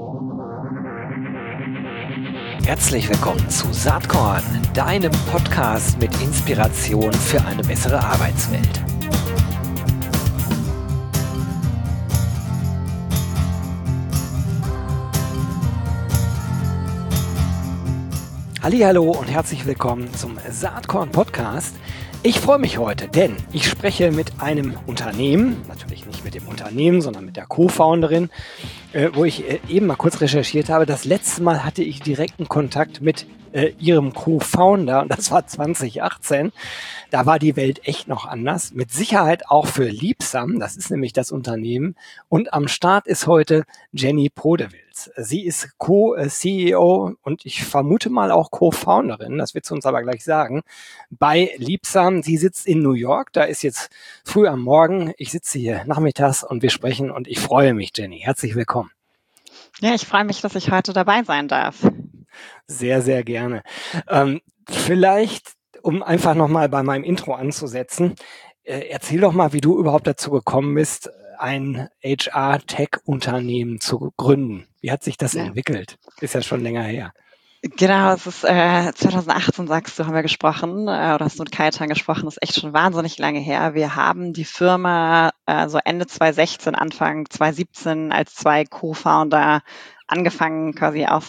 Herzlich willkommen zu Saatkorn, deinem Podcast mit Inspiration für eine bessere Arbeitswelt. Hallihallo und herzlich willkommen zum Saatkorn Podcast. Ich freue mich heute, denn ich spreche mit einem Unternehmen, natürlich nicht mit dem Unternehmen, sondern mit der Co-Founderin, wo ich eben mal kurz recherchiert habe. Das letzte Mal hatte ich direkten Kontakt mit ihrem Co-Founder und das war 2018. Da war die Welt echt noch anders. Mit Sicherheit auch für Liebsam, das ist nämlich das Unternehmen. Und am Start ist heute Jenny Podewils. Sie ist Co-CEO und ich vermute mal auch Co-Founderin, das wird sie uns aber gleich sagen, bei Liebsam. Sie sitzt in New York, da ist jetzt früh am Morgen. Ich sitze hier nachmittags und wir sprechen und ich freue mich, Jenny. Herzlich willkommen. Ja, ich freue mich, dass ich heute dabei sein darf. Sehr, sehr gerne. Vielleicht, um einfach nochmal bei meinem Intro anzusetzen, erzähl doch mal, wie du überhaupt dazu gekommen bist, ein HR-Tech-Unternehmen zu gründen. Wie hat sich das entwickelt? Ist ja schon länger her. Genau, es ist 2018, sagst du, haben wir gesprochen, oder hast du mit Kajetan gesprochen, das ist echt schon wahnsinnig lange her. Wir haben die Firma so Ende 2016, Anfang 2017 als zwei Co-Founder angefangen, quasi aus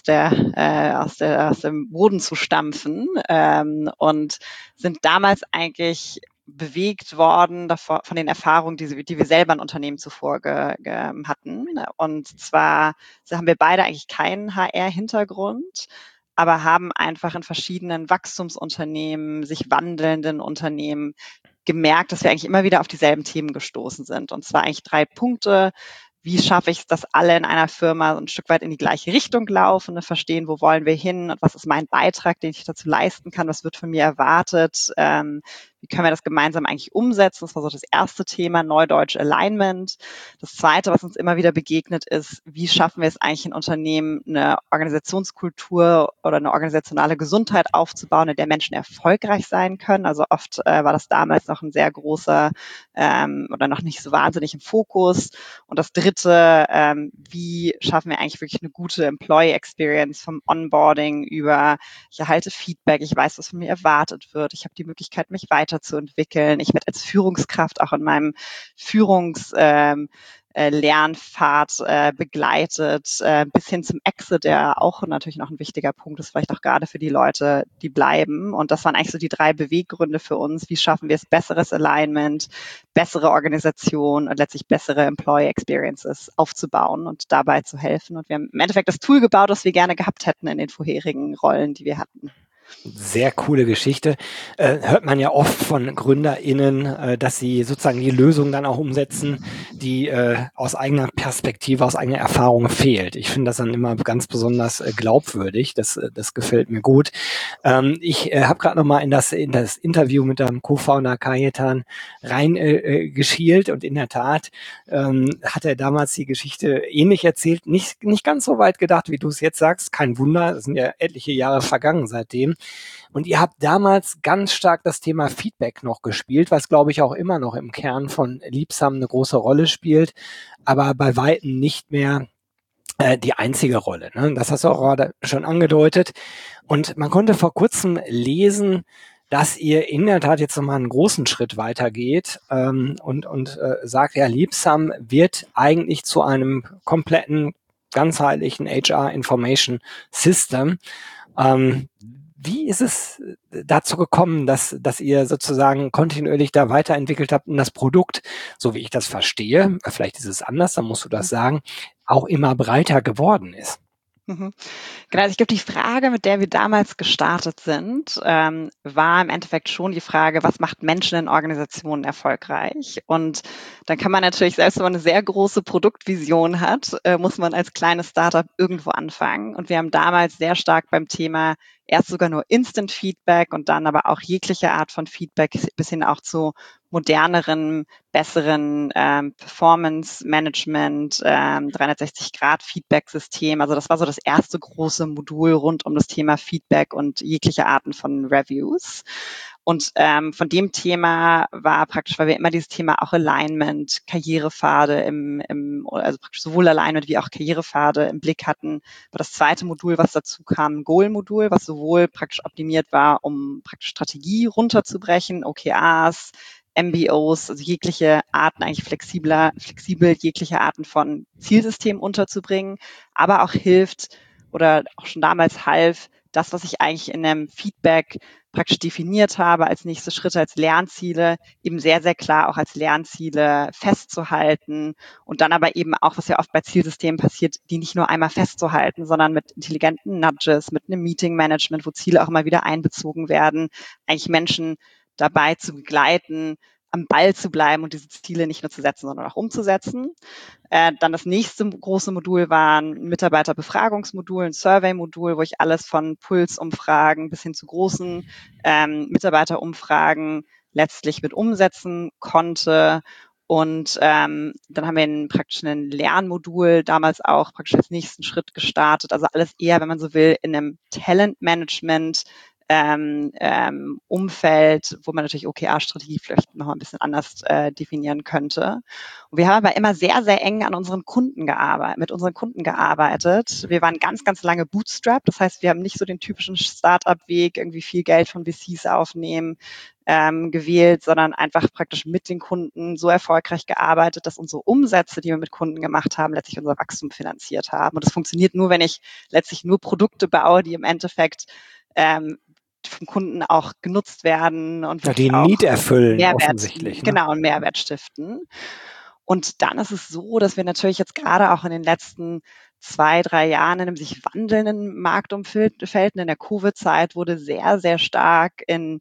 dem Boden zu stampfen, und sind damals eigentlich bewegt worden von den Erfahrungen, die wir selber in Unternehmen zuvor hatten. Und zwar haben wir beide eigentlich keinen HR-Hintergrund, aber haben einfach in verschiedenen Wachstumsunternehmen, sich wandelnden Unternehmen gemerkt, dass wir eigentlich immer wieder auf dieselben Themen gestoßen sind. Und zwar eigentlich 3 Punkte. Wie schaffe ich es, dass alle in einer Firma so ein Stück weit in die gleiche Richtung laufen, verstehen, wo wollen wir hin und was ist mein Beitrag, den ich dazu leisten kann, was wird von mir erwartet, wie können wir das gemeinsam eigentlich umsetzen? Das war so das erste Thema, Neudeutsch Alignment. Das zweite, was uns immer wieder begegnet ist, wie schaffen wir es eigentlich in Unternehmen, eine Organisationskultur oder eine organisationale Gesundheit aufzubauen, in der Menschen erfolgreich sein können. Also oft war das damals noch ein sehr großer oder noch nicht so wahnsinnig im Fokus. Und das dritte, wie schaffen wir eigentlich wirklich eine gute Employee Experience vom Onboarding über, ich erhalte Feedback, ich weiß, was von mir erwartet wird, ich habe die Möglichkeit, mich weiterzuentwickeln, ich werde als Führungskraft auch in meinem Lernpfad begleitet, bis hin zum Exit, der auch natürlich noch ein wichtiger Punkt ist, vielleicht auch gerade für die Leute, die bleiben. Und das waren eigentlich so die 3 Beweggründe für uns. Wie schaffen wir es? Besseres Alignment, bessere Organisation und letztlich bessere Employee Experiences aufzubauen und dabei zu helfen. Und wir haben im Endeffekt das Tool gebaut, das wir gerne gehabt hätten in den vorherigen Rollen, die wir hatten. Sehr coole Geschichte. Hört man ja oft von GründerInnen, dass sie sozusagen die Lösung dann auch umsetzen, die aus eigener Perspektive, aus eigener Erfahrung fehlt. Ich finde das dann immer ganz besonders glaubwürdig. Das gefällt mir gut. Ich habe gerade noch mal in das Interview mit dem Co-Founder Kajetan geschielt und in der Tat hat er damals die Geschichte ähnlich erzählt. Nicht ganz so weit gedacht, wie du es jetzt sagst. Kein Wunder, es sind ja etliche Jahre vergangen seitdem. Und ihr habt damals ganz stark das Thema Feedback noch gespielt, was, glaube ich, auch immer noch im Kern von Liebsam eine große Rolle spielt, aber bei Weitem nicht mehr die einzige Rolle. Ne? Das hast du auch gerade schon angedeutet. Und man konnte vor kurzem lesen, dass ihr in der Tat jetzt nochmal einen großen Schritt weitergeht und sagt, ja, Liebsam wird eigentlich zu einem kompletten, ganzheitlichen HR Information System. Wie ist es dazu gekommen, dass ihr sozusagen kontinuierlich da weiterentwickelt habt und das Produkt, so wie ich das verstehe, vielleicht ist es anders, dann musst du das sagen, auch immer breiter geworden ist? Mhm. Genau, also ich glaube, die Frage, mit der wir damals gestartet sind, war im Endeffekt schon die Frage, was macht Menschen in Organisationen erfolgreich? Und dann kann man natürlich, selbst wenn man eine sehr große Produktvision hat, muss man als kleines Startup irgendwo anfangen. Und wir haben damals sehr stark beim Thema erst sogar nur Instant Feedback und dann aber auch jegliche Art von Feedback bis hin auch zu moderneren, besseren Performance Management, 360-Grad-Feedback-System. Also das war so das erste große Modul rund um das Thema Feedback und jegliche Arten von Reviews. Und von dem Thema war praktisch, weil wir immer dieses Thema auch Alignment, Karrierepfade also praktisch sowohl Alignment wie auch Karrierepfade im Blick hatten, war das zweite Modul, was dazu kam, ein Goal-Modul, was sowohl praktisch optimiert war, um praktisch Strategie runterzubrechen, OKRs, MBOs, also jegliche Arten, eigentlich flexibel jegliche Arten von Zielsystemen unterzubringen, aber auch hilft oder auch schon damals half, das, was ich eigentlich in einem Feedback praktisch definiert habe als nächste Schritte, als Lernziele, eben sehr, sehr klar auch als Lernziele festzuhalten und dann aber eben auch, was ja oft bei Zielsystemen passiert, die nicht nur einmal festzuhalten, sondern mit intelligenten Nudges, mit einem Meeting-Management, wo Ziele auch immer wieder einbezogen werden, eigentlich Menschen dabei zu begleiten, am Ball zu bleiben und diese Ziele nicht nur zu setzen, sondern auch umzusetzen. Dann das nächste große Modul war ein Mitarbeiterbefragungsmodul, ein Survey-Modul, wo ich alles von Pulsumfragen bis hin zu großen Mitarbeiterumfragen letztlich mit umsetzen konnte. Und dann haben wir praktisch ein Lernmodul damals auch praktisch als nächsten Schritt gestartet. Also alles eher, wenn man so will, in einem Talentmanagement Umfeld, wo man natürlich OKR-Strategie vielleicht noch ein bisschen anders definieren könnte. Und wir haben aber immer sehr, sehr eng an unseren Kunden gearbeitet, mit unseren Kunden gearbeitet. Wir waren ganz, ganz lange Bootstrap. Das heißt, wir haben nicht so den typischen Startup-Weg, irgendwie viel Geld von VCs aufnehmen, gewählt, sondern einfach praktisch mit den Kunden so erfolgreich gearbeitet, dass unsere Umsätze, die wir mit Kunden gemacht haben, letztlich unser Wachstum finanziert haben. Und das funktioniert nur, wenn ich letztlich nur Produkte baue, die im Endeffekt vom Kunden auch genutzt werden und Ja, die wirklich auch Need erfüllen, Mehrwert, offensichtlich. Ne? genau, einen Mehrwert stiften. Und dann ist es so, dass wir natürlich jetzt gerade auch in den letzten 2, 3 Jahren in einem sich wandelnden Marktumfeld, in der Covid-Zeit wurde sehr, sehr stark in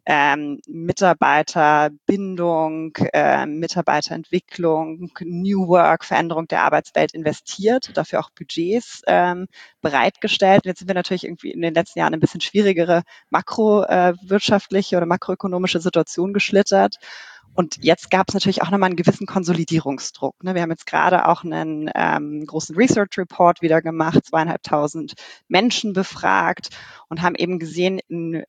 Mitarbeiterbindung, Mitarbeiterentwicklung, New Work, Veränderung der Arbeitswelt investiert, dafür auch Budgets bereitgestellt. Und jetzt sind wir natürlich irgendwie in den letzten Jahren ein bisschen schwierigere makrowirtschaftliche oder makroökonomische Situation geschlittert. Und jetzt gab es natürlich auch nochmal einen gewissen Konsolidierungsdruck. Ne? Wir haben jetzt gerade auch einen großen Research Report wieder gemacht, 2.500 Menschen befragt und haben eben gesehen,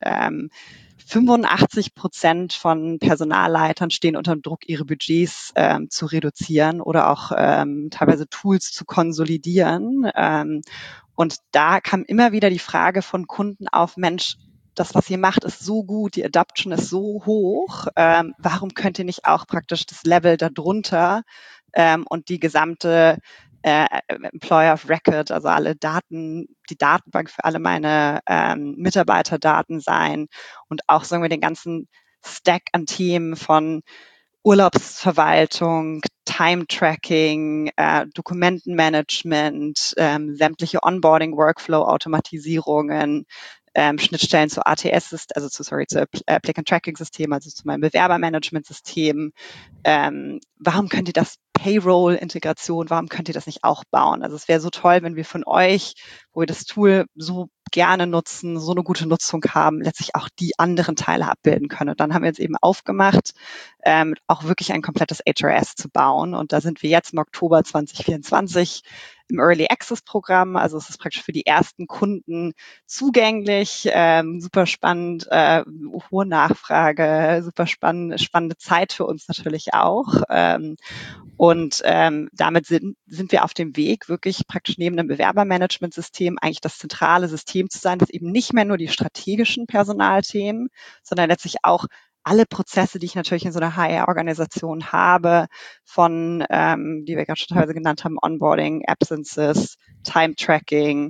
85% von Personalleitern stehen unter dem Druck, ihre Budgets zu reduzieren oder auch teilweise Tools zu konsolidieren. Und da kam immer wieder die Frage von Kunden auf, Mensch, das, was ihr macht, ist so gut, die Adoption ist so hoch, warum könnt ihr nicht auch praktisch das Level darunter und die gesamte Employer of Record, also alle Daten, die Datenbank für alle meine Mitarbeiterdaten sein und auch, sagen wir, den ganzen Stack an Themen von Urlaubsverwaltung, Time-Tracking, Dokumentenmanagement, sämtliche Onboarding-Workflow-Automatisierungen, Schnittstellen zu ATS, also zu Applicant-Tracking-System, also zu meinem Bewerbermanagement-System. Warum könnt ihr das Payroll-Integration, warum könnt ihr das nicht auch bauen? Also es wäre so toll, wenn wir von euch, wo wir das Tool so gerne nutzen, so eine gute Nutzung haben, letztlich auch die anderen Teile abbilden können. Und dann haben wir jetzt eben aufgemacht, auch wirklich ein komplettes HRS zu bauen. Und da sind wir jetzt im Oktober 2024 im Early Access Programm. Also es ist praktisch für die ersten Kunden zugänglich, super spannend, hohe Nachfrage, super spannende Zeit für uns natürlich auch. Und damit sind wir auf dem Weg, wirklich praktisch neben einem Bewerbermanagementsystem eigentlich das zentrale System zu sein, das eben nicht mehr nur die strategischen Personalthemen, sondern letztlich auch alle Prozesse, die ich natürlich in so einer HR-Organisation habe, von, die wir gerade schon teilweise genannt haben, Onboarding, Absences, Time-Tracking,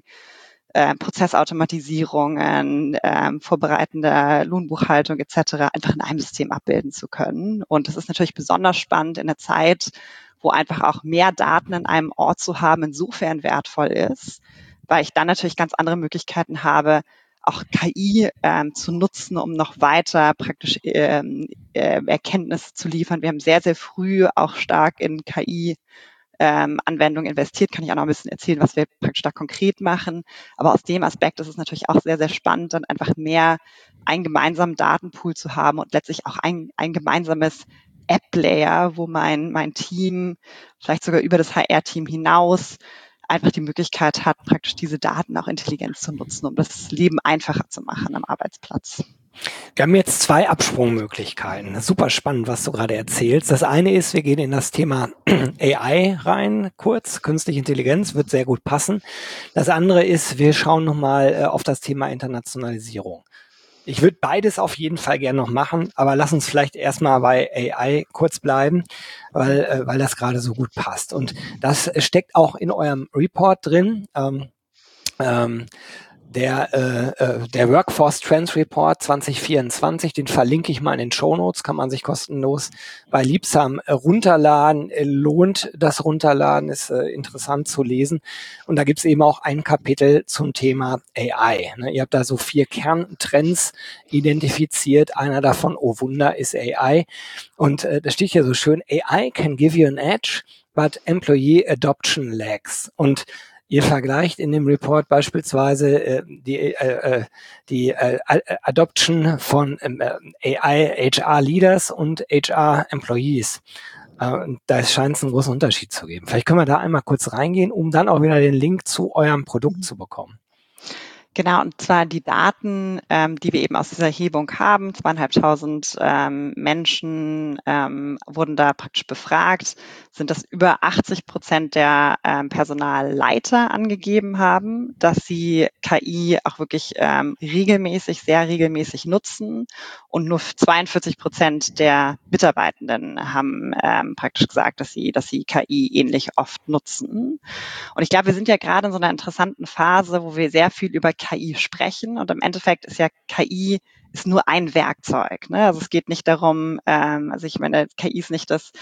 Prozessautomatisierungen, vorbereitende Lohnbuchhaltung etc. einfach in einem System abbilden zu können. Und das ist natürlich besonders spannend in der Zeit, wo einfach auch mehr Daten in einem Ort zu haben, insofern wertvoll ist, weil ich dann natürlich ganz andere Möglichkeiten habe, auch KI zu nutzen, um noch weiter praktisch Erkenntnisse zu liefern. Wir haben sehr, sehr früh auch stark in KI Anwendungen investiert, kann ich auch noch ein bisschen erzählen, was wir praktisch da konkret machen. Aber aus dem Aspekt ist es natürlich auch sehr, sehr spannend, dann einfach mehr einen gemeinsamen Datenpool zu haben und letztlich auch ein gemeinsames App-Layer, wo mein Team, vielleicht sogar über das HR-Team hinaus, einfach die Möglichkeit hat, praktisch diese Daten auch intelligent zu nutzen, um das Leben einfacher zu machen am Arbeitsplatz. Wir haben jetzt zwei Absprungmöglichkeiten. Super spannend, was du gerade erzählst. Das eine ist, wir gehen in das Thema AI rein, kurz. Künstliche Intelligenz wird sehr gut passen. Das andere ist, wir schauen nochmal auf das Thema Internationalisierung. Ich würde beides auf jeden Fall gerne noch machen, aber lass uns vielleicht erstmal bei AI kurz bleiben, weil das gerade so gut passt. Und das steckt auch in eurem Report drin. Der Workforce Trends Report 2024, den verlinke ich mal in den Shownotes, kann man sich kostenlos bei Liebsam runterladen. Lohnt das Runterladen, ist interessant zu lesen. Und da gibt's eben auch ein Kapitel zum Thema AI. Ne, ihr habt da so 4 Kerntrends identifiziert. Einer davon, oh Wunder, ist AI. Und da steht hier so schön, AI can give you an edge, but employee adoption lags. Und ihr vergleicht in dem Report beispielsweise die Adoption von AI HR Leaders und HR Employees. Da scheint es einen großen Unterschied zu geben. Vielleicht können wir da einmal kurz reingehen, um dann auch wieder den Link zu eurem Produkt zu bekommen. Genau, und zwar die Daten, die wir eben aus dieser Erhebung haben. 2.500 Menschen wurden da praktisch befragt, sind das über 80% der Personalleiter angegeben haben, dass sie KI auch wirklich regelmäßig, sehr regelmäßig nutzen. Und nur 42% der Mitarbeitenden haben praktisch gesagt, dass sie KI ähnlich oft nutzen. Und ich glaube, wir sind ja gerade in so einer interessanten Phase, wo wir sehr viel über KI sprechen. Und im Endeffekt ist ja KI ist nur ein Werkzeug. Ne? Also es geht nicht darum, also ich meine, KI ist nicht das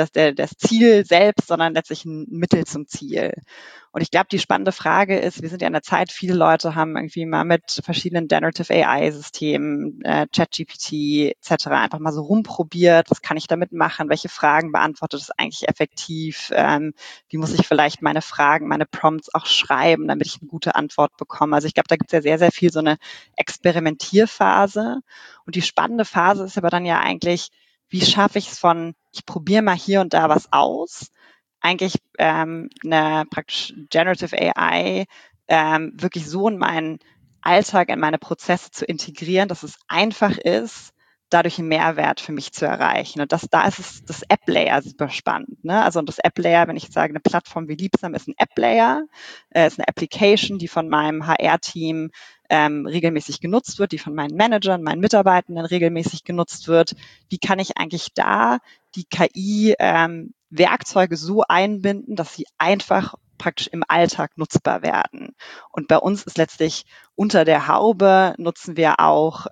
Ziel selbst, sondern letztlich ein Mittel zum Ziel. Und ich glaube, die spannende Frage ist, wir sind ja in der Zeit, viele Leute haben irgendwie mal mit verschiedenen Generative AI-Systemen, ChatGPT etc. einfach mal so rumprobiert, was kann ich damit machen, welche Fragen beantwortet es eigentlich effektiv, wie muss ich vielleicht meine Fragen, meine Prompts auch schreiben, damit ich eine gute Antwort bekomme. Also ich glaube, da gibt es ja sehr, sehr viel so eine Experimentierphase. Und die spannende Phase ist aber dann ja eigentlich, wie schaffe ich es von, ich probiere mal hier und da was aus, eigentlich eine praktisch Generative AI wirklich so in meinen Alltag, in meine Prozesse zu integrieren, dass es einfach ist, dadurch einen Mehrwert für mich zu erreichen. Und da ist es das App-Layer super spannend. Ne? Also das App-Layer, wenn ich sage, eine Plattform wie Liebsam ist ein App-Layer, ist eine Application, die von meinem HR-Team regelmäßig genutzt wird, die von meinen Managern, meinen Mitarbeitenden regelmäßig genutzt wird. Wie kann ich eigentlich da die KI Werkzeuge so einbinden, dass sie einfach praktisch im Alltag nutzbar werden. Und bei uns ist letztlich unter der Haube nutzen wir auch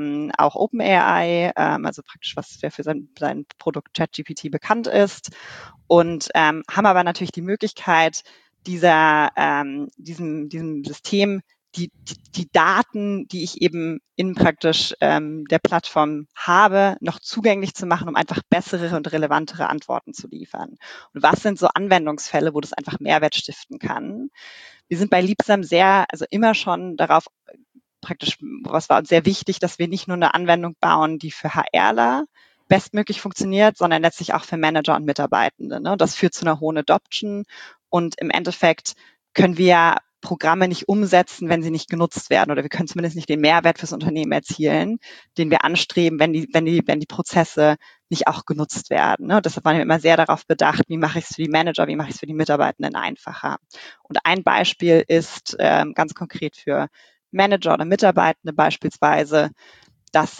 OpenAI, also praktisch was für sein Produkt ChatGPT bekannt ist, und haben aber natürlich die Möglichkeit, diesem System die Daten, die ich eben in praktisch der Plattform habe, noch zugänglich zu machen, um einfach bessere und relevantere Antworten zu liefern. Und was sind so Anwendungsfälle, wo das einfach Mehrwert stiften kann? Wir sind bei Liebsam also immer schon darauf praktisch, was war uns sehr wichtig, dass wir nicht nur eine Anwendung bauen, die für HRler bestmöglich funktioniert, sondern letztlich auch für Manager und Mitarbeitende. Ne? Das führt zu einer hohen Adoption und im Endeffekt können wir Programme nicht umsetzen, wenn sie nicht genutzt werden, oder wir können zumindest nicht den Mehrwert fürs Unternehmen erzielen, den wir anstreben, wenn die Prozesse nicht auch genutzt werden. Ne? Deshalb waren wir immer sehr darauf bedacht, wie mache ich es für die Manager, wie mache ich es für die Mitarbeitenden einfacher. Und ein Beispiel ist ganz konkret für Manager oder Mitarbeitende beispielsweise, dass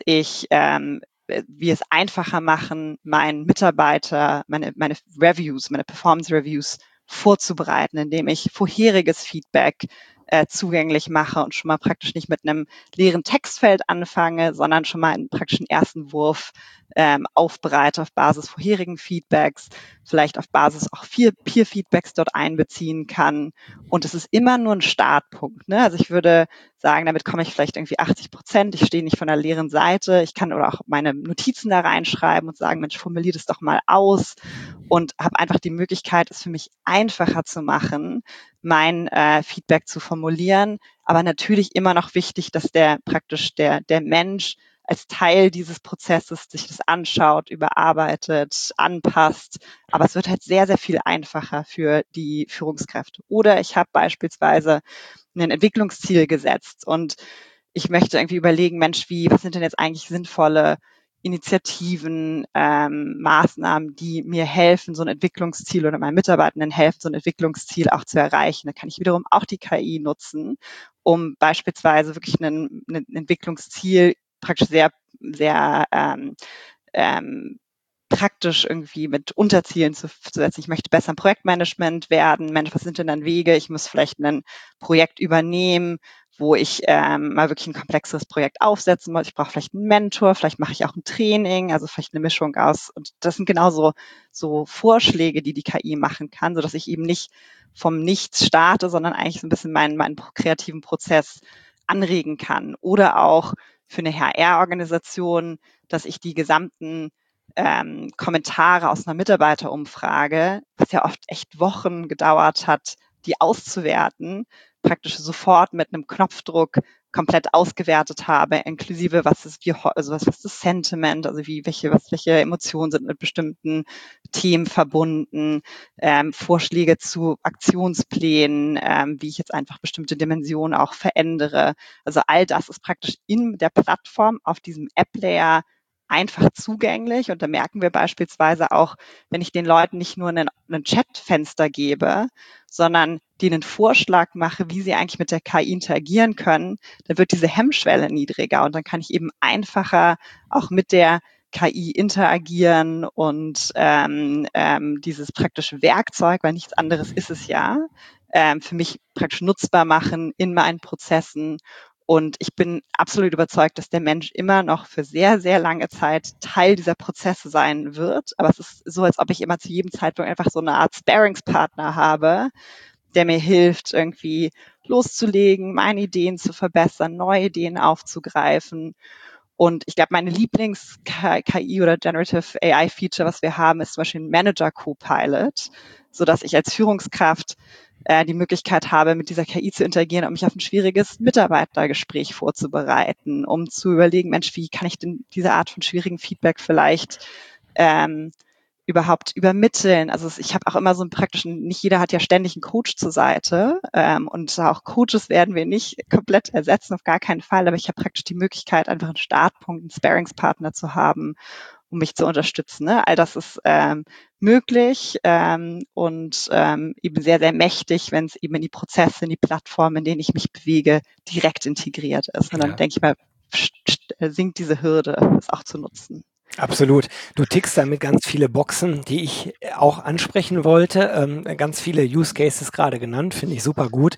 wir es einfacher machen, meinen Mitarbeiter, meine Reviews, meine Performance Reviews vorzubereiten, indem ich vorheriges Feedback zugänglich mache und schon mal praktisch nicht mit einem leeren Textfeld anfange, sondern schon mal einen praktischen ersten Wurf aufbereite auf Basis vorherigen Feedbacks, vielleicht auf Basis auch Peer-Feedbacks dort einbeziehen kann. Und es ist immer nur ein Startpunkt. Ne? Also ich würde sagen, damit komme ich vielleicht irgendwie 80%. Ich stehe nicht von der leeren Seite. Ich kann oder auch meine Notizen da reinschreiben und sagen, Mensch, formulier das doch mal aus, und habe einfach die Möglichkeit, es für mich einfacher zu machen, mein Feedback zu formulieren. Aber natürlich immer noch wichtig, dass der Mensch als Teil dieses Prozesses sich das anschaut, überarbeitet, anpasst. Aber es wird halt sehr, sehr viel einfacher für die Führungskräfte. Oder ich habe beispielsweise ein Entwicklungsziel gesetzt und ich möchte irgendwie überlegen, Mensch, was sind denn jetzt eigentlich sinnvolle Initiativen, Maßnahmen, die mir helfen, so ein Entwicklungsziel oder meinen Mitarbeitenden helfen, so ein Entwicklungsziel auch zu erreichen. Da kann ich wiederum auch die KI nutzen, um beispielsweise wirklich ein Entwicklungsziel praktisch sehr, sehr praktisch irgendwie mit Unterzielen zu setzen. Ich möchte besser im Projektmanagement werden. Mensch, was sind denn dann Wege? Ich muss vielleicht ein Projekt übernehmen, wo ich mal wirklich ein komplexeres Projekt aufsetzen muss. Ich brauche vielleicht einen Mentor, vielleicht mache ich auch ein Training, also vielleicht eine Mischung aus. Und das sind genauso so Vorschläge, die KI machen kann, sodass ich eben nicht vom Nichts starte, sondern eigentlich so ein bisschen meinen kreativen Prozess anregen kann. Oder auch für eine HR-Organisation, dass ich die gesamten Kommentare aus einer Mitarbeiterumfrage, was ja oft echt Wochen gedauert hat, die auszuwerten, praktisch sofort mit einem Knopfdruck komplett ausgewertet habe, inklusive was ist was ist das Sentiment, also welche Emotionen sind mit bestimmten Themen verbunden, Vorschläge zu Aktionsplänen, wie ich jetzt einfach bestimmte Dimensionen auch verändere. Also all das ist praktisch in der Plattform auf diesem App-Layer einfach zugänglich. Und da merken wir beispielsweise auch, wenn ich den Leuten nicht nur ein Chatfenster gebe, sondern denen einen Vorschlag mache, wie sie eigentlich mit der KI interagieren können, dann wird diese Hemmschwelle niedriger und dann kann ich eben einfacher auch mit der KI interagieren und dieses praktische Werkzeug, weil nichts anderes ist es ja, für mich praktisch nutzbar machen in meinen Prozessen. Und ich bin absolut überzeugt, dass der Mensch immer noch für sehr, sehr lange Zeit Teil dieser Prozesse sein wird. Aber es ist so, als ob ich immer zu jedem Zeitpunkt einfach so eine Art Sparingspartner habe, der mir hilft, irgendwie loszulegen, meine Ideen zu verbessern, neue Ideen aufzugreifen. Und ich glaube, meine Lieblings-KI oder Generative AI-Feature, was wir haben, ist zum Beispiel ein Manager Copilot, sodass ich als Führungskraft die Möglichkeit habe, mit dieser KI zu interagieren, um mich auf ein schwieriges Mitarbeitergespräch vorzubereiten, um zu überlegen, Mensch, wie kann ich denn diese Art von schwierigen Feedback vielleicht überhaupt übermitteln. Also ich habe auch immer so einen praktischen, nicht jeder hat ja ständig einen Coach zur Seite und auch Coaches werden wir nicht komplett ersetzen, auf gar keinen Fall, aber ich habe praktisch die Möglichkeit, einfach einen Startpunkt, einen Sparingspartner zu haben, um mich zu unterstützen. Ne? All das ist möglich und eben sehr, sehr mächtig, wenn es eben in die Prozesse, in die Plattformen, in denen ich mich bewege, direkt integriert ist. Und dann denke ich mal, sinkt diese Hürde, das auch zu nutzen. Absolut. Du tickst damit ganz viele Boxen, die ich auch ansprechen wollte. Ganz viele Use Cases gerade genannt, finde ich super gut.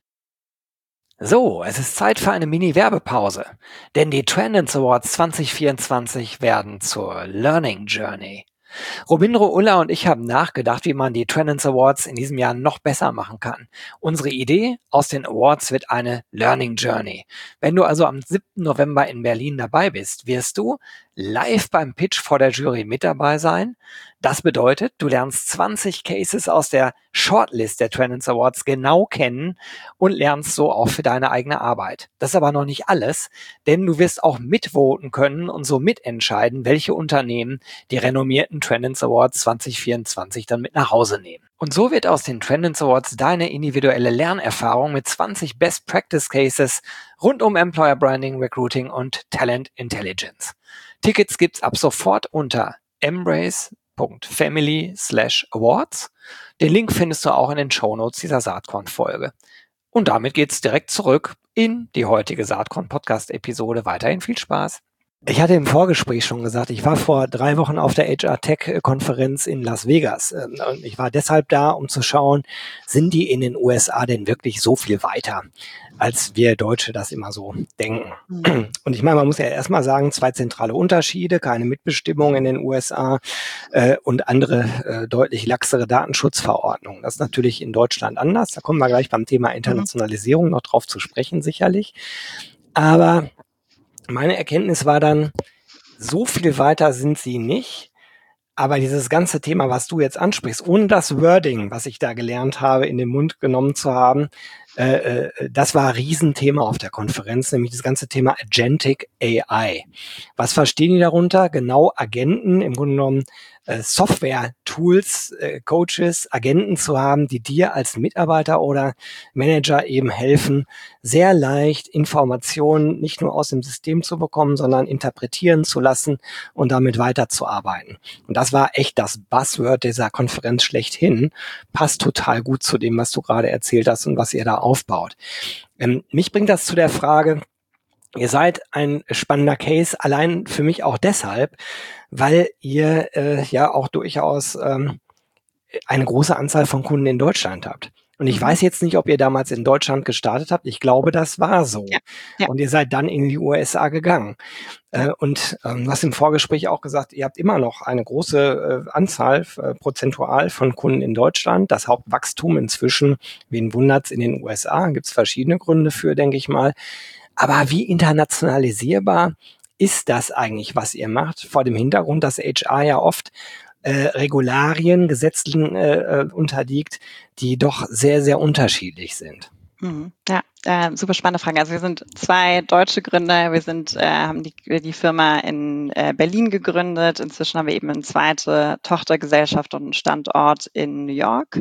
So, es ist Zeit für eine Mini-Werbepause, denn die Trendance Awards 2024 werden zur Learning Journey. Robindro Ulla und ich haben nachgedacht, wie man die Trendance Awards in diesem Jahr noch besser machen kann. Unsere Idee aus den Awards wird eine Learning Journey. Wenn du also am 7. November in Berlin dabei bist, wirst du live beim Pitch vor der Jury mit dabei sein. Das bedeutet, du lernst 20 Cases aus der Shortlist der Trendance Awards genau kennen und lernst so auch für deine eigene Arbeit. Das ist aber noch nicht alles, denn du wirst auch mitvoten können und so mitentscheiden, welche Unternehmen die renommierten Trendance Awards 2024 dann mit nach Hause nehmen. Und so wird aus den Trendance Awards deine individuelle Lernerfahrung mit 20 Best Practice Cases rund um Employer Branding, Recruiting und Talent Intelligence. Tickets gibt's ab sofort unter embrace.family/awards. Den Link findest du auch in den Shownotes dieser Saatkorn-Folge. Und damit geht's direkt zurück in die heutige Saatkorn-Podcast-Episode. Weiterhin viel Spaß. Ich hatte im Vorgespräch schon gesagt, ich war vor 3 Wochen auf der HR Tech-Konferenz in Las Vegas. Und ich war deshalb da, um zu schauen, sind die in den USA denn wirklich so viel weiter, als wir Deutsche das immer so denken. Und ich meine, man muss ja erstmal sagen, 2 zentrale Unterschiede, keine Mitbestimmung in den USA und andere deutlich laxere Datenschutzverordnungen. Das ist natürlich in Deutschland anders. Da kommen wir gleich beim Thema Internationalisierung noch drauf zu sprechen, sicherlich. Aber meine Erkenntnis war dann, so viel weiter sind sie nicht. Aber dieses ganze Thema, was du jetzt ansprichst, ohne das Wording, was ich da gelernt habe, in den Mund genommen zu haben, Das war ein Riesenthema auf der Konferenz, nämlich das ganze Thema Agentic AI. Was verstehen die darunter? Genau, Agenten, im Grunde genommen Software-Tools, Coaches, Agenten zu haben, die dir als Mitarbeiter oder Manager eben helfen, sehr leicht Informationen nicht nur aus dem System zu bekommen, sondern interpretieren zu lassen und damit weiterzuarbeiten. Und das war echt das Buzzword dieser Konferenz schlechthin. Passt total gut zu dem, was du gerade erzählt hast und was ihr da aufbaut. Mich bringt das zu der Frage, ihr seid ein spannender Case, allein für mich auch deshalb, weil ihr ja auch durchaus eine große Anzahl von Kunden in Deutschland habt. Und ich weiß jetzt nicht, ob ihr damals in Deutschland gestartet habt. Ich glaube, das war so. Ja, ja. Und ihr seid dann in die USA gegangen. Und du hast im Vorgespräch auch gesagt, ihr habt immer noch eine große Anzahl prozentual von Kunden in Deutschland. Das Hauptwachstum inzwischen, wen wundert's, in den USA. Gibt es verschiedene Gründe für, denke ich mal. Aber wie internationalisierbar ist das eigentlich, was ihr macht, vor dem Hintergrund, dass HR ja oft Regularien, Gesetzen unterliegt, die doch sehr, sehr unterschiedlich sind? Ja, super spannende Frage. Also wir sind 2 deutsche Gründer. Wir haben die Firma in Berlin gegründet. Inzwischen haben wir eben eine zweite Tochtergesellschaft und einen Standort in New York.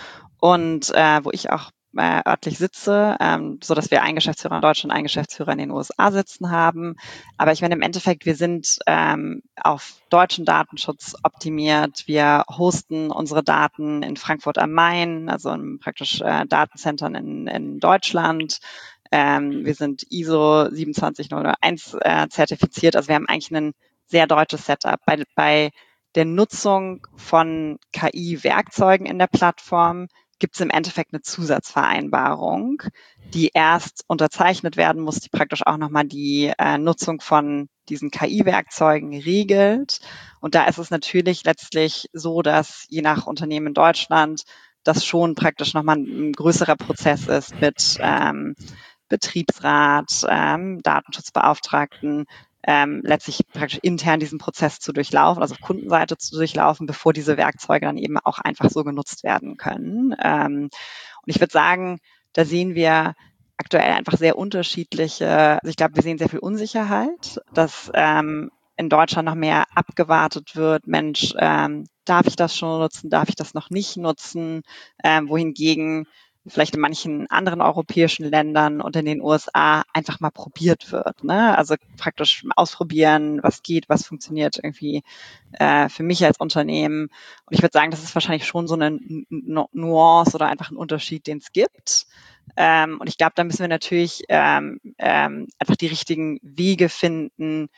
Und wo ich auch örtlich sitze, so dass wir einen Geschäftsführer in Deutschland, einen Geschäftsführer in den USA sitzen haben. Aber ich meine, im Endeffekt, wir sind auf deutschen Datenschutz optimiert. Wir hosten unsere Daten in Frankfurt am Main, also in praktisch Datencentern in Deutschland. Wir sind ISO 27001 zertifiziert. Also wir haben eigentlich ein sehr deutsches Setup. Bei der Nutzung von KI-Werkzeugen in der Plattform gibt es im Endeffekt eine Zusatzvereinbarung, die erst unterzeichnet werden muss, die praktisch auch nochmal die Nutzung von diesen KI-Werkzeugen regelt. Und da ist es natürlich letztlich so, dass je nach Unternehmen in Deutschland das schon praktisch nochmal ein größerer Prozess ist mit Betriebsrat, Datenschutzbeauftragten, letztlich praktisch intern diesen Prozess zu durchlaufen, also auf Kundenseite zu durchlaufen, bevor diese Werkzeuge dann eben auch einfach so genutzt werden können. Und ich würde sagen, da sehen wir aktuell einfach sehr unterschiedliche, also ich glaube, wir sehen sehr viel Unsicherheit, dass in Deutschland noch mehr abgewartet wird, Mensch, darf ich das schon nutzen, darf ich das noch nicht nutzen, wohingegen vielleicht in manchen anderen europäischen Ländern und in den USA einfach mal probiert wird. Ne? Also praktisch ausprobieren, was geht, was funktioniert irgendwie für mich als Unternehmen. Und ich würde sagen, das ist wahrscheinlich schon so eine Nuance oder einfach ein Unterschied, den es gibt. Und ich glaube, da müssen wir natürlich einfach die richtigen Wege finden,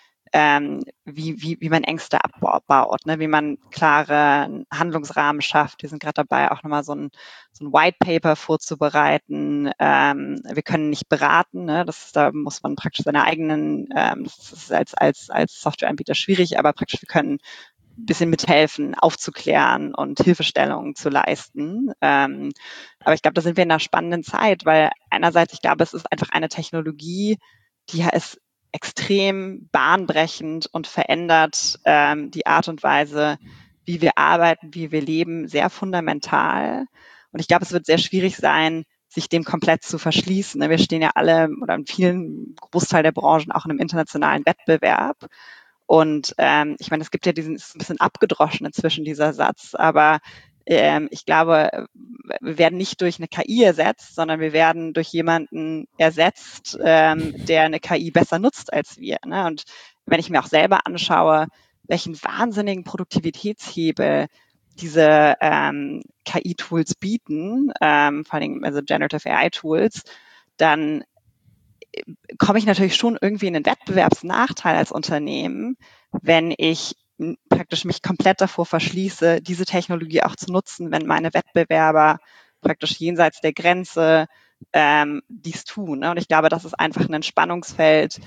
wie man Ängste abbaut, ne? Wie man klare Handlungsrahmen schafft. Wir sind gerade dabei, auch nochmal so ein White Paper vorzubereiten. Wir können nicht beraten, ne? Da muss man praktisch seine eigenen, das ist als Softwareanbieter schwierig, aber praktisch wir können ein bisschen mithelfen, aufzuklären und Hilfestellungen zu leisten. Aber ich glaube, da sind wir in einer spannenden Zeit, weil einerseits, ich glaube, es ist einfach eine Technologie, die ist extrem bahnbrechend und verändert die Art und Weise, wie wir arbeiten, wie wir leben, sehr fundamental. Und ich glaube, es wird sehr schwierig sein, sich dem komplett zu verschließen. Wir stehen ja alle oder in vielen Großteil der Branchen auch in einem internationalen Wettbewerb. Und ich meine, es gibt ja ist ein bisschen abgedroschen inzwischen dieser Satz, aber ich glaube, wir werden nicht durch eine KI ersetzt, sondern wir werden durch jemanden ersetzt, der eine KI besser nutzt als wir. Ne? Und wenn ich mir auch selber anschaue, welchen wahnsinnigen Produktivitätshebel diese KI-Tools bieten, vor allem also Generative AI-Tools, dann komme ich natürlich schon irgendwie in einen Wettbewerbsnachteil als Unternehmen, wenn ich praktisch mich komplett davor verschließe, diese Technologie auch zu nutzen, wenn meine Wettbewerber praktisch jenseits der Grenze dies tun. Ne? Und ich glaube, das ist einfach ein Spannungsfeld,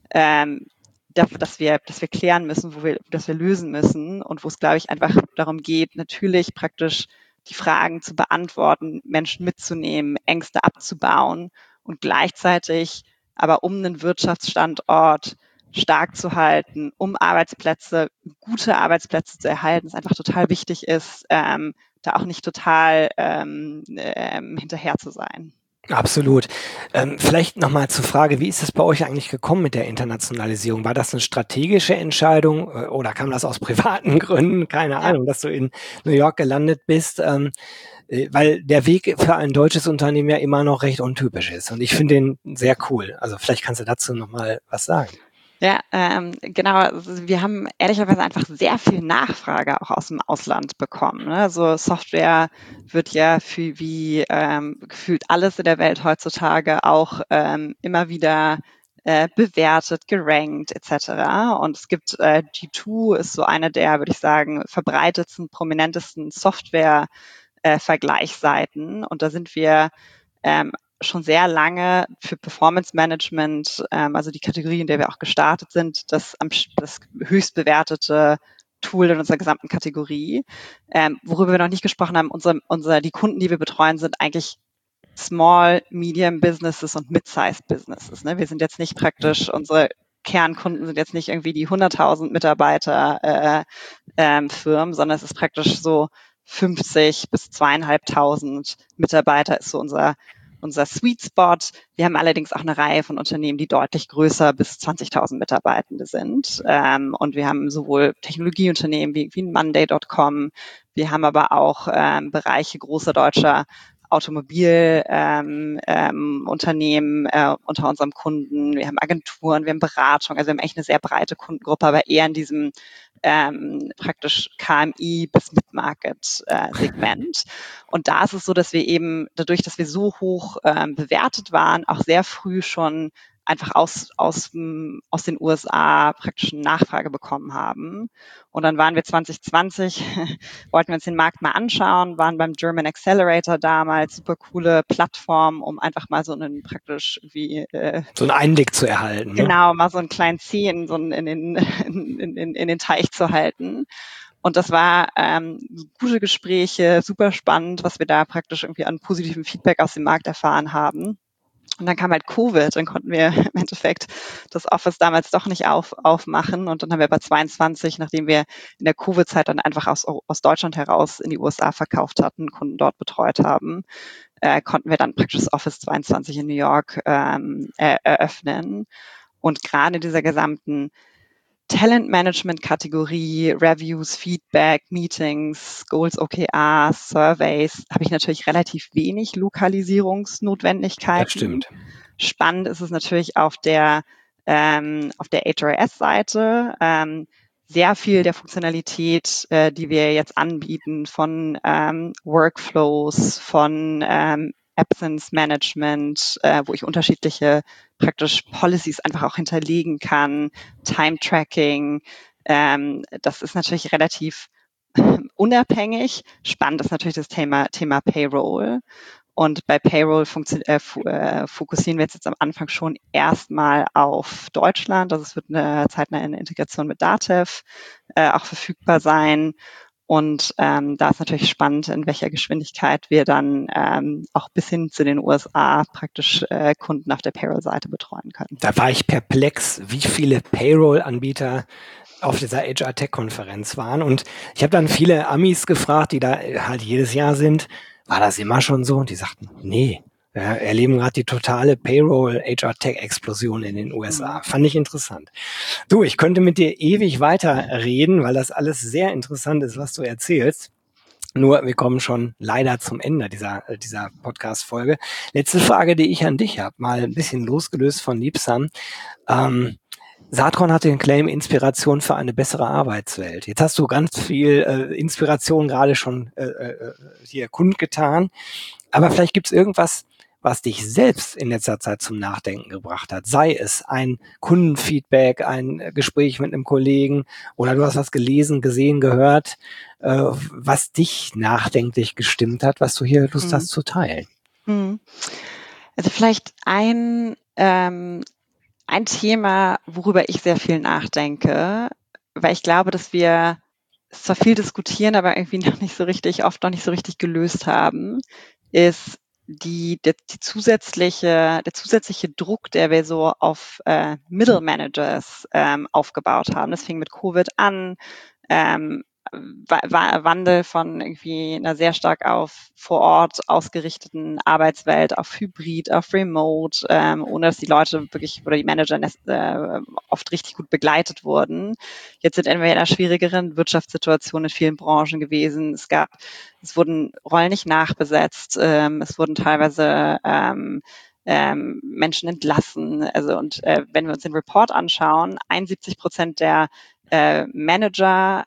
das wir klären müssen, das wir lösen müssen und wo es, glaube ich, einfach darum geht, natürlich praktisch die Fragen zu beantworten, Menschen mitzunehmen, Ängste abzubauen und gleichzeitig aber um einen Wirtschaftsstandort stark zu halten, um Arbeitsplätze, gute Arbeitsplätze zu erhalten, es einfach total wichtig ist, da auch nicht total hinterher zu sein. Absolut. Vielleicht nochmal zur Frage, wie ist es bei euch eigentlich gekommen mit der Internationalisierung? War das eine strategische Entscheidung oder kam das aus privaten Gründen? Keine Ja. Ahnung, dass du in New York gelandet bist. Weil der Weg für ein deutsches Unternehmen ja immer noch recht untypisch ist. Und ich finde den sehr cool. Also vielleicht kannst du dazu nochmal was sagen. Ja, genau. Also wir haben ehrlicherweise einfach sehr viel Nachfrage auch aus dem Ausland bekommen. Ne? Also Software wird ja für wie gefühlt alles in der Welt heutzutage auch immer wieder bewertet, gerankt etc. Und es gibt G2 ist so eine der, würde ich sagen, verbreitetsten, prominentesten Software Vergleichsseiten. Und da sind wir schon sehr lange für Performance Management, also die Kategorie, in der wir auch gestartet sind, das höchst bewertete Tool in unserer gesamten Kategorie. Worüber wir noch nicht gesprochen haben, die Kunden, die wir betreuen, sind eigentlich Small, Medium Businesses und Mid-Sized Businesses. Ne? Wir sind jetzt nicht praktisch, unsere Kernkunden sind jetzt nicht irgendwie die 100.000 Mitarbeiter Firmen, sondern es ist praktisch so 50 bis 2.500 Mitarbeiter ist so unser Sweet Spot. Wir haben allerdings auch eine Reihe von Unternehmen, die deutlich größer bis 20.000 Mitarbeitende sind. Und wir haben sowohl Technologieunternehmen wie Monday.com. Wir haben aber auch Bereiche großer deutscher Automobilunternehmen unter unserem Kunden. Wir haben Agenturen, wir haben Beratung. Also wir haben echt eine sehr breite Kundengruppe, aber eher in diesem praktisch KMI bis Mid-Market-Segment. Und da ist es so, dass wir eben dadurch, dass wir so hoch bewertet waren, auch sehr früh schon einfach aus den USA praktisch eine Nachfrage bekommen haben. Und dann waren wir 2020, wollten wir uns den Markt mal anschauen, waren beim German Accelerator damals, super coole Plattform, um einfach mal so einen praktisch wie So einen Einblick zu erhalten. Ne? Genau, mal so einen kleinen Zeh in den Teich zu halten. Und das war gute Gespräche, super spannend, was wir da praktisch irgendwie an positivem Feedback aus dem Markt erfahren haben. Und dann kam halt Covid, dann konnten wir im Endeffekt das Office damals doch nicht aufmachen. Und dann haben wir bei 22, nachdem wir in der Covid-Zeit dann einfach aus Deutschland heraus in die USA verkauft hatten, Kunden dort betreut haben, konnten wir dann praktisch das Office 22 in New York eröffnen. Und gerade dieser gesamten Talent-Management-Kategorie, Reviews, Feedback, Meetings, Goals, OKRs, Surveys, habe ich natürlich relativ wenig Das Lokalisierungsnotwendigkeiten. stimmt. Spannend ist es natürlich auf der HRS-Seite. Sehr viel der Funktionalität, die wir jetzt anbieten, von Workflows, von Absence Management, wo ich unterschiedliche praktisch Policies einfach auch hinterlegen kann, Time Tracking. Das ist natürlich relativ unabhängig. Spannend ist natürlich das Thema Payroll. Und bei Payroll fokussieren wir jetzt am Anfang schon erstmal auf Deutschland. Also es wird zeitnah eine Integration mit Datev auch verfügbar sein. Und da ist natürlich spannend, in welcher Geschwindigkeit wir dann auch bis hin zu den USA praktisch Kunden auf der Payroll-Seite betreuen können. Da war ich perplex, wie viele Payroll-Anbieter auf dieser HR Tech Konferenz waren. Und ich habe dann viele Amis gefragt, die da halt jedes Jahr sind. War das immer schon so? Und die sagten, nee, wir erleben gerade die totale Payroll HR Tech Explosion in den USA. Fand ich interessant. Du, ich könnte mit dir ewig weiter reden, weil das alles sehr interessant ist, was du erzählst. Nur, wir kommen schon leider zum Ende dieser Podcast-Folge. Letzte Frage, die ich an dich habe, mal ein bisschen losgelöst von Liebsam. Saatkorn hat den Claim Inspiration für eine bessere Arbeitswelt. Jetzt hast du ganz viel Inspiration gerade schon hier kundgetan. Aber vielleicht gibt es irgendwas, was dich selbst in letzter Zeit zum Nachdenken gebracht hat. Sei es ein Kundenfeedback, ein Gespräch mit einem Kollegen oder du hast was gelesen, gesehen, gehört, was dich nachdenklich gestimmt hat, was du hier Lust hast zu teilen. Also vielleicht ein Thema, worüber ich sehr viel nachdenke, weil ich glaube, dass wir zwar viel diskutieren, aber irgendwie oft noch nicht so richtig gelöst haben, ist der zusätzliche Druck, der wir so auf Middle Managers aufgebaut haben. Das fing mit Covid an, Wandel von irgendwie einer sehr stark auf vor Ort ausgerichteten Arbeitswelt, auf Hybrid, auf Remote, ohne dass die Leute wirklich oder die Manager oft richtig gut begleitet wurden. Jetzt sind wir in einer schwierigeren Wirtschaftssituation in vielen Branchen gewesen. Es wurden Rollen nicht nachbesetzt, es wurden teilweise Menschen entlassen. Also und wenn wir uns den Report anschauen, 71% der Manager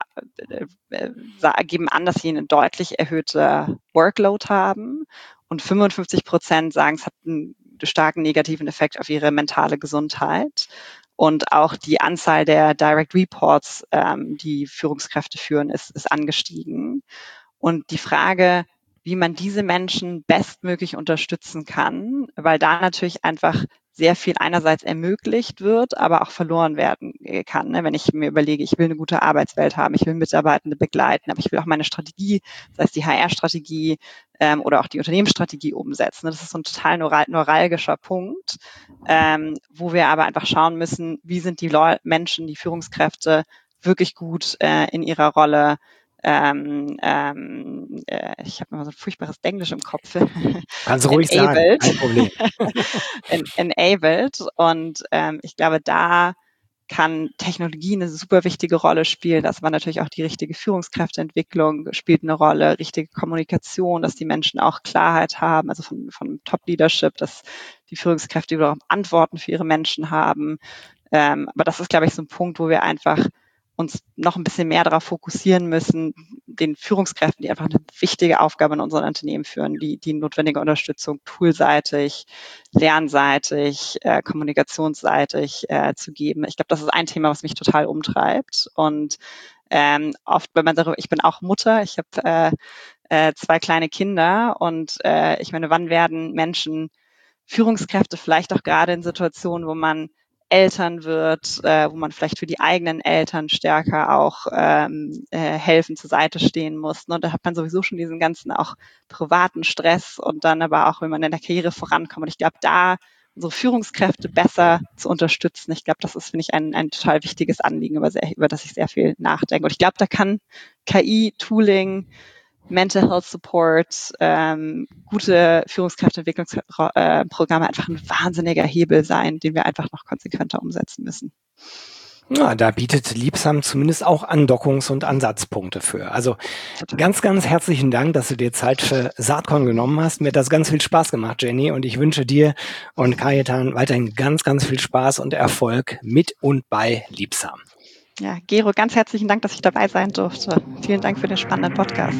geben an, dass sie eine deutlich erhöhte Workload haben und 55% sagen, es hat einen starken negativen Effekt auf ihre mentale Gesundheit. Und auch die Anzahl der Direct Reports, die Führungskräfte führen, ist angestiegen. Und die Frage, wie man diese Menschen bestmöglich unterstützen kann, weil da natürlich einfach sehr viel einerseits ermöglicht wird, aber auch verloren werden kann. Wenn ich mir überlege, ich will eine gute Arbeitswelt haben, ich will Mitarbeitende begleiten, aber ich will auch meine Strategie, das heißt die HR-Strategie oder auch die Unternehmensstrategie umsetzen. Das ist so ein total neuralgischer Punkt, wo wir aber einfach schauen müssen, wie sind die Menschen, die Führungskräfte wirklich gut in ihrer Rolle. Ich habe immer so ein furchtbares Englisch im Kopf. Kannst du ruhig sagen, kein Problem. Enabled. Und ich glaube, da kann Technologie eine super wichtige Rolle spielen. Das war natürlich auch die richtige Führungskräfteentwicklung, spielt eine Rolle, richtige Kommunikation, dass die Menschen auch Klarheit haben, also von Top-Leadership, dass die Führungskräfte wiederum Antworten für ihre Menschen haben. Aber das ist, glaube ich, so ein Punkt, wo wir einfach uns noch ein bisschen mehr darauf fokussieren müssen, den Führungskräften, die einfach eine wichtige Aufgabe in unseren Unternehmen führen, die notwendige Unterstützung toolseitig, lernseitig, kommunikationsseitig zu geben. Ich glaube, das ist ein Thema, was mich total umtreibt. Und oft, wenn man darüber, ich bin auch Mutter, ich habe 2 kleine Kinder und ich meine, wann werden Menschen Führungskräfte vielleicht auch gerade in Situationen, wo man Eltern wird, wo man vielleicht für die eigenen Eltern stärker auch helfen, zur Seite stehen muss. Und da hat man sowieso schon diesen ganzen auch privaten Stress und dann aber auch, wenn man in der Karriere vorankommt. Und ich glaube, da unsere Führungskräfte besser zu unterstützen, ich glaube, das ist, finde ich, ein total wichtiges Anliegen, über das ich sehr viel nachdenke. Und ich glaube, da kann KI, Tooling, Mental Health Support, gute Führungskräfteentwicklungsprogramme einfach ein wahnsinniger Hebel sein, den wir einfach noch konsequenter umsetzen müssen. Ja, da bietet Liebsam zumindest auch Andockungs- und Ansatzpunkte für. Also ganz, ganz herzlichen Dank, dass du dir Zeit für Saatkorn genommen hast. Mir hat das ganz viel Spaß gemacht, Jenny, und ich wünsche dir und Kajetan weiterhin ganz, ganz viel Spaß und Erfolg mit und bei Liebsam. Ja, Gero, ganz herzlichen Dank, dass ich dabei sein durfte. Vielen Dank für den spannenden Podcast.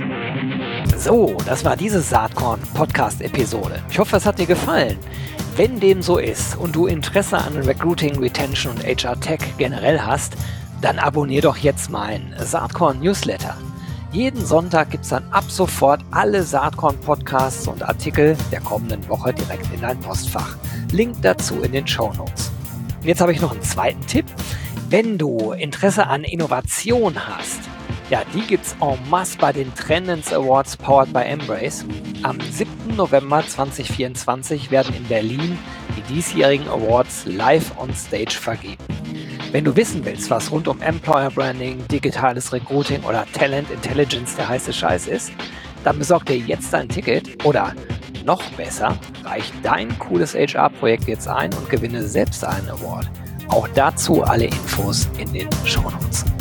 So, das war diese Saatkorn-Podcast-Episode. Ich hoffe, es hat dir gefallen. Wenn dem so ist und du Interesse an Recruiting, Retention und HR Tech generell hast, dann abonnier doch jetzt meinen Saatkorn-Newsletter. Jeden Sonntag gibt es dann ab sofort alle Saatkorn-Podcasts und Artikel der kommenden Woche direkt in dein Postfach. Link dazu in den Shownotes. Und jetzt habe ich noch einen zweiten Tipp. Wenn du Interesse an Innovation hast, ja, die gibt's en masse bei den Trendens Awards powered by Embrace. Am 7. November 2024 werden in Berlin die diesjährigen Awards live on stage vergeben. Wenn du wissen willst, was rund um Employer Branding, digitales Recruiting oder Talent Intelligence der heiße Scheiß ist, dann besorg dir jetzt ein Ticket oder noch besser, reich dein cooles HR-Projekt jetzt ein und gewinne selbst einen Award. Auch dazu alle Infos in den Shownotes.